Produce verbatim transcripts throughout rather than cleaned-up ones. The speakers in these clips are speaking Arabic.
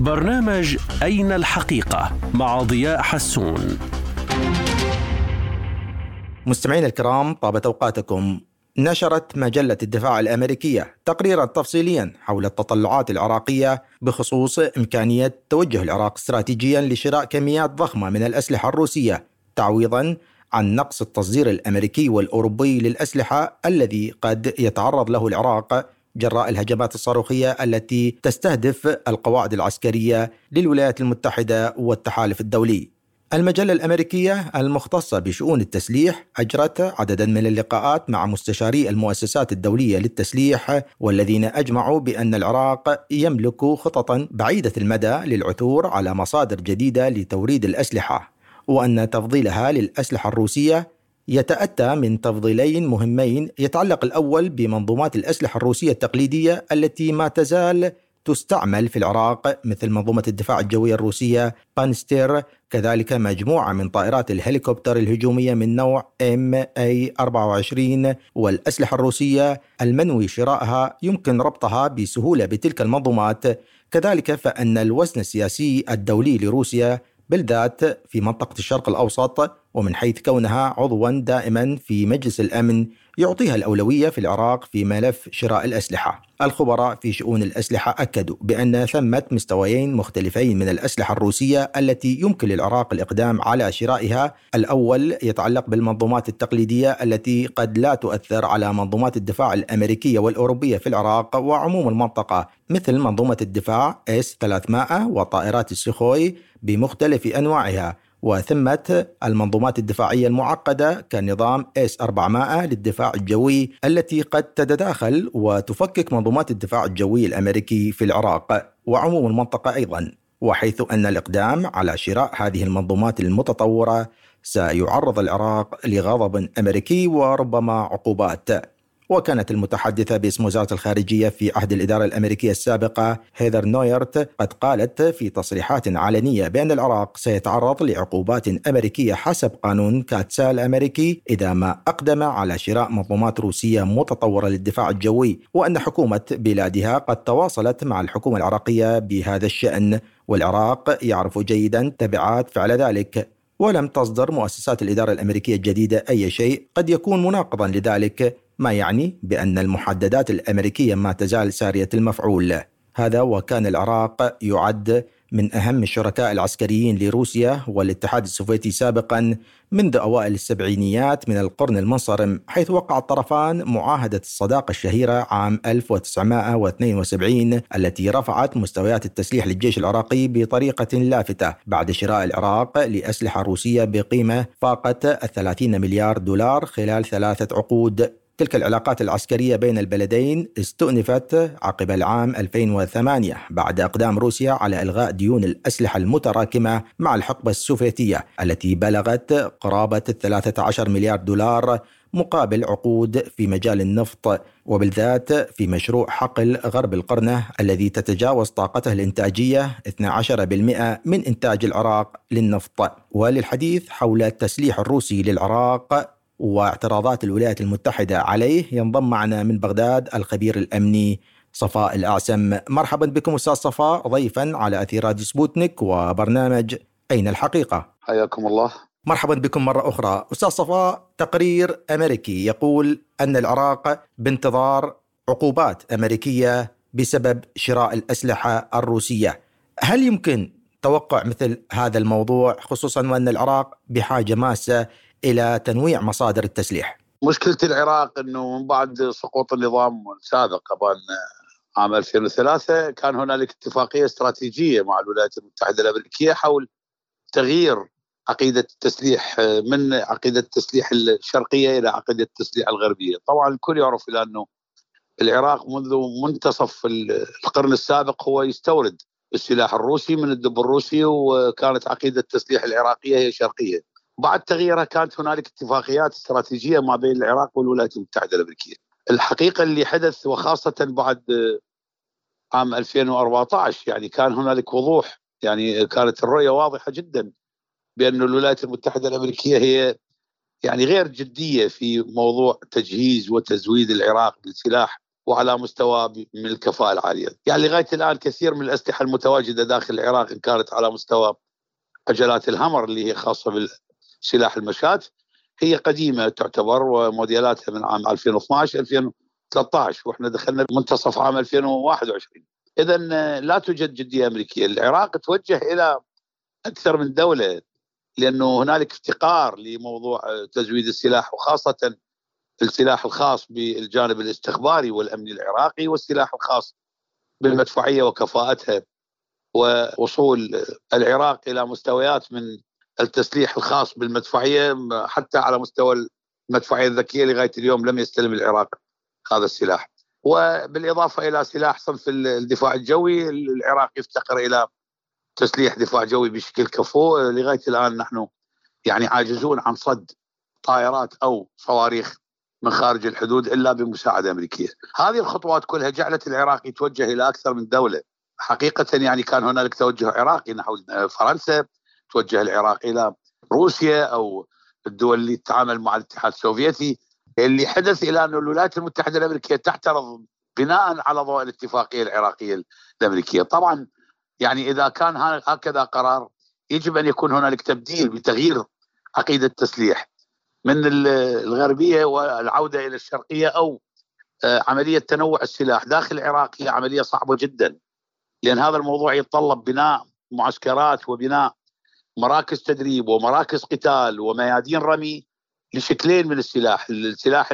برنامج أين الحقيقة مع ضياء حسون. مستمعين الكرام، طابت أوقاتكم. نشرت مجلة الدفاع الأمريكية تقريرا تفصيليا حول التطلعات العراقية بخصوص إمكانية توجه العراق استراتيجيا لشراء كميات ضخمة من الأسلحة الروسية تعويضا عن نقص التصدير الأمريكي والأوروبي للأسلحة الذي قد يتعرض له العراق جراء الهجمات الصاروخية التي تستهدف القواعد العسكرية للولايات المتحدة والتحالف الدولي. المجلة الأمريكية المختصة بشؤون التسليح أجرت عددا من اللقاءات مع مستشاري المؤسسات الدولية للتسليح، والذين أجمعوا بأن العراق يملك خططا بعيدة المدى للعثور على مصادر جديدة لتوريد الأسلحة، وأن تفضيلها للأسلحة الروسية يتأتى من تفضيلين مهمين. يتعلق الأول بمنظومات الأسلحة الروسية التقليدية التي ما تزال تستعمل في العراق، مثل منظومة الدفاع الجوية الروسية بانستير، كذلك مجموعة من طائرات الهليكوبتر الهجومية من نوع إم إيه أربعة وعشرين، والأسلحة الروسية المنوي شرائها يمكن ربطها بسهولة بتلك المنظومات. كذلك فإن الوزن السياسي الدولي لروسيا بالذات في منطقة الشرق الأوسط، ومن حيث كونها عضوا دائما في مجلس الأمن، يعطيها الأولوية في العراق في ملف شراء الأسلحة. الخبراء في شؤون الأسلحة أكدوا بأن ثمة مستويين مختلفين من الأسلحة الروسية التي يمكن للعراق الإقدام على شرائها. الأول يتعلق بالمنظومات التقليدية التي قد لا تؤثر على منظومات الدفاع الأمريكية والأوروبية في العراق وعموم المنطقة، مثل منظومة الدفاع إس ثلاثمائة وطائرات السخوي بمختلف أنواعها، وثمة المنظومات الدفاعية المعقدة كنظام إس أربعمائة للدفاع الجوي التي قد تتداخل وتفكك منظومات الدفاع الجوي الأمريكي في العراق وعموم المنطقة أيضا، وحيث أن الإقدام على شراء هذه المنظومات المتطورة سيعرض العراق لغضب أمريكي وربما عقوبات. وكانت المتحدثة باسم وزارة الخارجية في عهد الإدارة الأمريكية السابقة هيدر نويرت قد قالت في تصريحات علنية بأن العراق سيتعرض لعقوبات أمريكية حسب قانون كاتسا الأمريكي إذا ما أقدم على شراء منظومات روسية متطورة للدفاع الجوي، وأن حكومة بلادها قد تواصلت مع الحكومة العراقية بهذا الشأن، والعراق يعرف جيدا تبعات فعل ذلك. ولم تصدر مؤسسات الإدارة الأمريكية الجديدة أي شيء قد يكون مناقضا لذلك، ما يعني بأن المحددات الأمريكية ما تزال سارية المفعول. هذا وكان العراق يعد من أهم الشركاء العسكريين لروسيا والاتحاد السوفيتي سابقا منذ أوائل السبعينيات من القرن المنصرم، حيث وقع الطرفان معاهدة الصداقة الشهيرة عام ألف وتسعمائة واثنين وسبعين التي رفعت مستويات التسليح للجيش العراقي بطريقة لافتة بعد شراء العراق لأسلحة روسية بقيمة فاقت الثلاثين مليار دولار خلال ثلاثة عقود. تلك العلاقات العسكرية بين البلدين استؤنفت عقب العام ألفين وثمانية بعد إقدام روسيا على إلغاء ديون الأسلحة المتراكمة مع الحقبة السوفيتية التي بلغت قرابة ثلاثة عشر مليار دولار مقابل عقود في مجال النفط، وبالذات في مشروع حقل غرب القرنة الذي تتجاوز طاقته الإنتاجية اثني عشر بالمئة من إنتاج العراق للنفط. وللحديث حول التسليح الروسي للعراق واعتراضات الولايات المتحدة عليه ينضم معنا من بغداد الخبير الأمني صفاء الأعسم. مرحبا بكم أستاذ صفاء ضيفا على أثير راديو سبوتنيك وبرنامج أين الحقيقة. حياكم الله. مرحبا بكم مرة أخرى. أستاذ صفاء، تقرير أمريكي يقول أن العراق بانتظار عقوبات أمريكية بسبب شراء الأسلحة الروسية. هل يمكن توقع مثل هذا الموضوع، خصوصا وأن العراق بحاجة ماسة إلى تنويع مصادر التسليح؟ مشكلة العراق أنه من بعد سقوط النظام السابق قبل عام ألفين وثلاثة كان هنالك اتفاقية استراتيجية مع الولايات المتحدة الأمريكية حول تغيير عقيدة التسليح من عقيدة التسليح الشرقية إلى عقيدة التسليح الغربية. طبعا الكل يعرف إلى أنه العراق منذ منتصف القرن السابق هو يستورد السلاح الروسي من الدب الروسي، وكانت عقيدة التسليح العراقية هي شرقية. بعد تغييرها كانت هنالك اتفاقيات استراتيجية ما بين العراق والولايات المتحدة الأمريكية. الحقيقة اللي حدث وخاصة بعد عام ألفين وأربعة عشر يعني كان هنالك وضوح، يعني كانت الرؤية واضحة جدا بأن الولايات المتحدة الأمريكية هي يعني غير جدية في موضوع تجهيز وتزويد العراق بالسلاح وعلى مستوى من الكفاءة العالية. يعني لغاية الآن كثير من الأسلحة المتواجدة داخل العراق إن كانت على مستوى عجلات الهمر اللي هي خاصة بالسلاح المشاة هي قديمة تعتبر، وموديلاتها من عام ألفين واثني عشر ألفين وثلاثة عشر، وإحنا دخلنا منتصف عام ألفين وواحد وعشرين. إذن لا توجد جدية أمريكية. العراق توجه إلى أكثر من دولة لأنه هنالك افتقار لموضوع تزويد السلاح، وخاصة السلاح الخاص بالجانب الاستخباري والأمني العراقي، والسلاح الخاص بالمدفعية وكفاءتها، ووصول العراق إلى مستويات من التسليح الخاص بالمدفعية حتى على مستوى المدفعية الذكية. لغاية اليوم لم يستلم العراق هذا السلاح. وبالإضافة إلى سلاح صنف الدفاع الجوي، العراق يفتقر إلى تسليح دفاع جوي بشكل كفو. لغاية الآن نحن يعني عاجزون عن صد طائرات أو صواريخ من خارج الحدود إلا بمساعدة أمريكية. هذه الخطوات كلها جعلت العراق يتوجه إلى أكثر من دولة. حقيقة يعني كان هنالك توجه عراقي نحو فرنسا، توجه العراق إلى روسيا أو الدول اللي تتعامل مع الاتحاد السوفيتي. اللي حدث إلى أن الولايات المتحدة الأمريكية تعترض بناء على ضوء الاتفاقية العراقية الأمريكية. طبعا يعني إذا كان هكذا قرار يجب أن يكون هنالك تبديل بتغيير عقيدة التسليح من الغربية والعودة إلى الشرقية، أو عملية تنوع السلاح داخل العراق هي عملية صعبة جدا، لأن هذا الموضوع يتطلب بناء معسكرات وبناء مراكز تدريب ومراكز قتال وميادين رمي لشكلين من السلاح، السلاح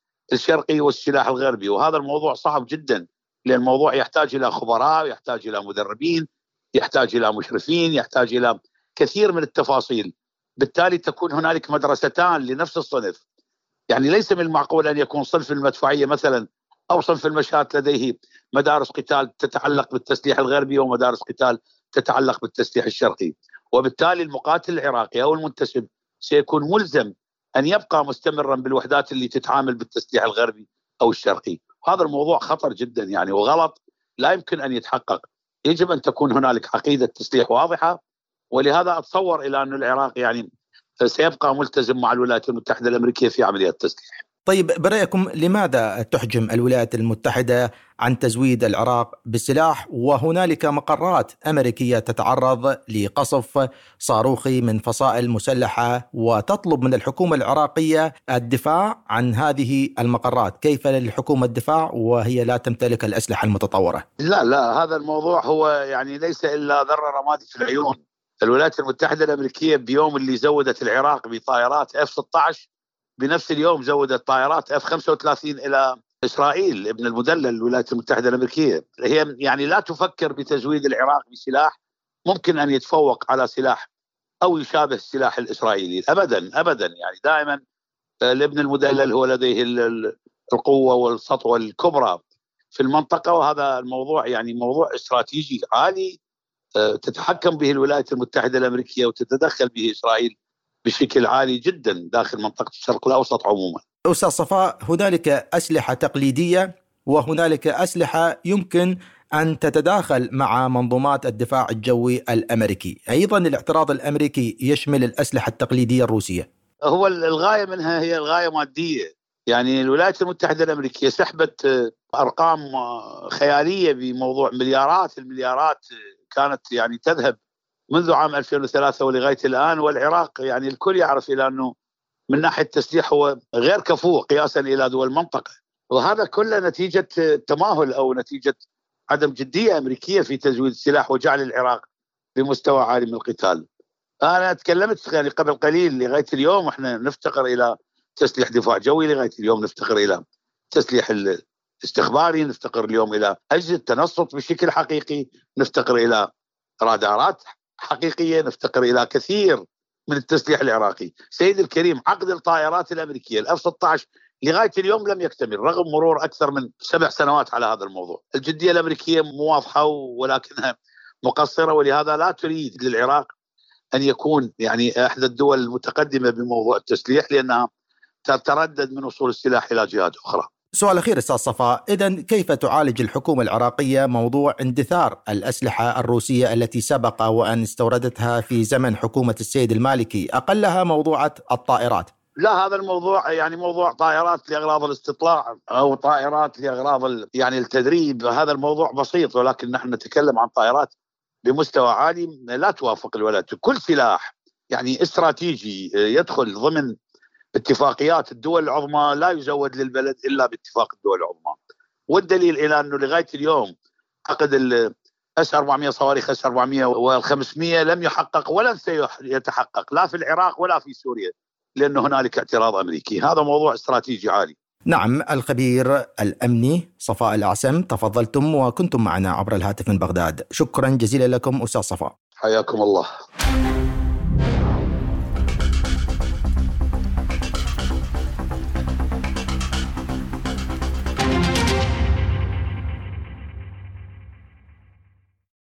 الشرقي والسلاح الغربي. وهذا الموضوع صعب جدا، لأن الموضوع يحتاج إلى خبراء، يحتاج إلى مدربين، يحتاج إلى مشرفين، يحتاج إلى كثير من التفاصيل. بالتالي تكون هنالك مدرستان لنفس الصنف. يعني ليس من المعقول أن يكون صنف المدفعية مثلا أو صنف المشاة لديه مدارس قتال تتعلق بالتسليح الغربي ومدارس قتال تتعلق بالتسليح الشرقي، وبالتالي المقاتل العراقي أو المنتسب سيكون ملزم أن يبقى مستمرا بالوحدات اللي تتعامل بالتسليح الغربي أو الشرقي. هذا الموضوع خطر جدا يعني وغلط، لا يمكن أن يتحقق. يجب أن تكون هنالك عقيدة تسليح واضحة، ولهذا أتصور إلى أن العراق يعني سيبقى ملتزم مع الولايات المتحدة الأمريكية في عملية التسليح. طيب برأيكم لماذا تحجم الولايات المتحدة عن تزويد العراق بالسلاح، وهنالك مقرات أمريكية تتعرض لقصف صاروخي من فصائل مسلحة وتطلب من الحكومة العراقية الدفاع عن هذه المقرات؟ كيف للحكومة الدفاع وهي لا تمتلك الأسلحة المتطورة؟ لا لا هذا الموضوع هو يعني ليس إلا ذرة رمادي في العيون. الولايات المتحدة الأمريكية بيوم اللي زودت العراق بطائرات إف ستة عشر بنفس اليوم زودت طائرات إف خمسة وثلاثين إلى إسرائيل ابن المدلل الولايات المتحدة الأمريكية. هي يعني لا تفكر بتزويد العراق بسلاح ممكن أن يتفوق على سلاح أو يشابه السلاح الإسرائيلي، أبدا أبدا. يعني دائما الابن المدلل هو لديه القوة والسطوة الكبرى في المنطقة، وهذا الموضوع يعني موضوع استراتيجي عالي تتحكم به الولايات المتحدة الأمريكية وتتدخل به إسرائيل بشكل عالي جدا داخل منطقة الشرق الأوسط عموما. أستاذ صفاء، هنالك أسلحة تقليدية وهنالك أسلحة يمكن أن تتداخل مع منظومات الدفاع الجوي الأمريكي. أيضا الاعتراض الأمريكي يشمل الأسلحة التقليدية الروسية. هو الغاية منها هي الغاية مادية. يعني الولايات المتحدة الأمريكية سحبت أرقام خيالية بموضوع مليارات المليارات كانت يعني تذهب منذ عام ألفين وثلاثة ولغاية الآن، والعراق يعني الكل يعرف إلى أنه من ناحية التسليح هو غير كفو قياسا إلى دول المنطقة، وهذا كله نتيجة تماهل أو نتيجة عدم جدية أمريكية في تزويد السلاح وجعل العراق بمستوى عالي من القتال. أنا تكلمت يعني قبل قليل لغاية اليوم إحنا نفتقر إلى تسليح دفاع جوي، لغاية اليوم نفتقر إلى تسليح الاستخباري، نفتقر اليوم إلى أجهزة تنصت بشكل حقيقي، نفتقر إلى رادارات حقيقية، نفتقر إلى كثير من التسليح العراقي. سيد الكريم، عقد الطائرات الأمريكية الإف ستة عشر لغاية اليوم لم يكتمل رغم مرور أكثر من سبع سنوات على هذا الموضوع. الجدية الأمريكية مو واضحة ولكنها مقصرة، ولهذا لا تريد للعراق أن يكون يعني أحد الدول المتقدمة بموضوع التسليح، لأنها تتردد من وصول السلاح إلى جهات أخرى. سؤال أخير أستاذ صفاء، إذن كيف تعالج الحكومة العراقية موضوع اندثار الأسلحة الروسية التي سبق وأن استوردتها في زمن حكومة السيد المالكي، أقلها موضوعة الطائرات؟ لا، هذا الموضوع يعني موضوع طائرات لأغراض الاستطلاع أو طائرات لأغراض يعني التدريب، هذا الموضوع بسيط، ولكن نحن نتكلم عن طائرات بمستوى عالي لا توافق الولايات. كل سلاح يعني استراتيجي يدخل ضمن اتفاقيات الدول العظمى لا يزود للبلد إلا باتفاق الدول العظمى، والدليل إلى أنه لغاية اليوم عقد اس أربعمائة صواريخ اس أربعمائة والخمسمائة لم يحقق ولن سيتحقق لا في العراق ولا في سوريا، لأنه هنالك اعتراض أمريكي. هذا موضوع استراتيجي عالي. نعم، الخبير الأمني صفاء الأعسم، تفضلتم وكنتم معنا عبر الهاتف من بغداد. شكرا جزيلا لكم أستاذ صفاء. حياكم الله.